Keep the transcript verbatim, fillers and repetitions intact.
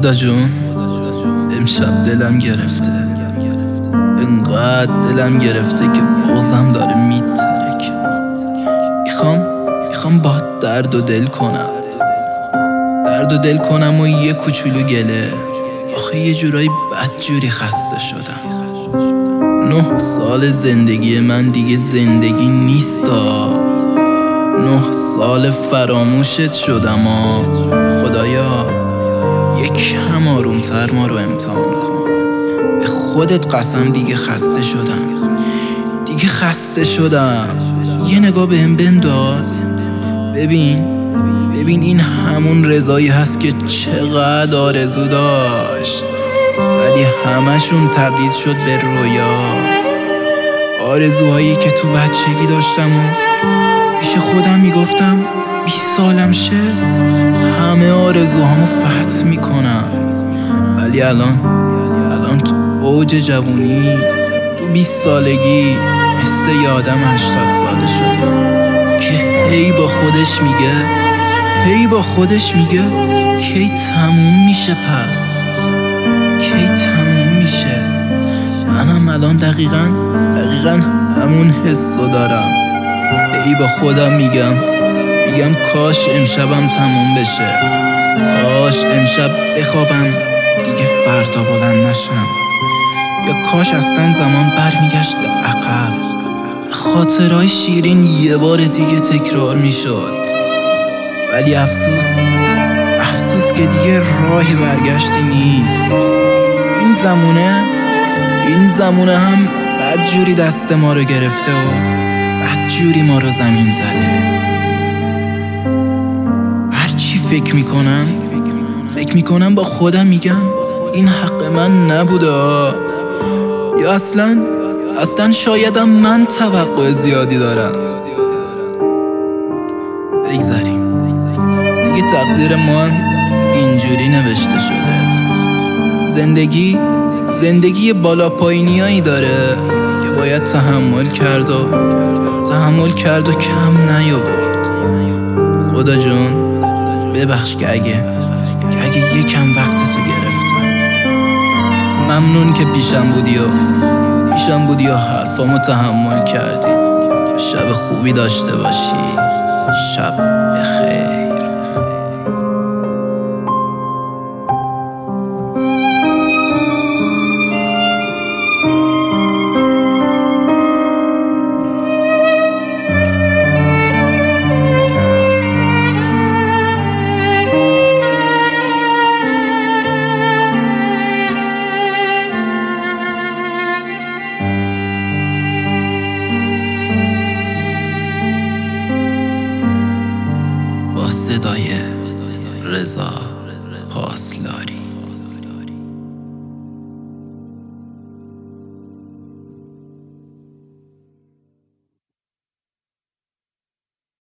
خدا جون امشب دلم گرفته، انقدر دلم گرفته که بغضم داره میترک. میخوام میخوام با درد و دل کنم، درد و دل کنم و یه کوچولو گله. آخه یه جورایی بدجوری خسته شدم. نه سال زندگی من دیگه زندگی نیستا، نه سال فراموشت شدم. آ خدایا یکم آرومتر ما رو امتحان کن. به خودت قسم دیگه خسته شدم، دیگه خسته شدم. یه نگاه بهم بنداز، ببین ببین این همون رضایی هست که چقدر آرزو داشت، ولی همشون تبدیل شد به رویا. آرزوهایی که تو بچگی داشتم و پیش خودم میگفتم بیست سالم شه همه آرزوهامو فتح میکنم، ولی الان الان تو اوج جوونی، تو بیست سالگی مثل یادم هشتاد ساله شده که هی با خودش میگه هی با خودش میگه کی تموم میشه، پس کی تموم میشه. منم الان دقیقاً دقیقاً همون حسو دارم. هی با خودم میگم میگم کاش امشبم تموم بشه، کاش امشب بخوابم دیگه فردا بلند نشم، یا کاش اصلا زمان برمیگشت به عقب، خاطرهای شیرین یه بار دیگه تکرار میشد. ولی افسوس افسوس که دیگه راه برگشتی نیست. این زمونه این زمونه هم بدجوری دست ما رو گرفته و بدجوری ما رو زمین زده. هرچی فکر میکنم فکر میکنم با خودم میگم این حق من نبوده، یا اصلا اصلا شایدم من توقع زیادی دارم. بگذاریم دیگه، تقدیر ما هم اینجوری نوشته شده. زندگی زندگی بالا پایینیایی داره که باید تحمل کرد و تحمل کرد و کم نیاورد. خدا جون ببخش که اگه که اگه یکم وقت تو گرفتم. ممنون که پیشم بودی و پیشم بودی و حرفامو تحمل کردی. شب خوبی داشته باشی. شب بخیر. صدای رضا پاسلاری.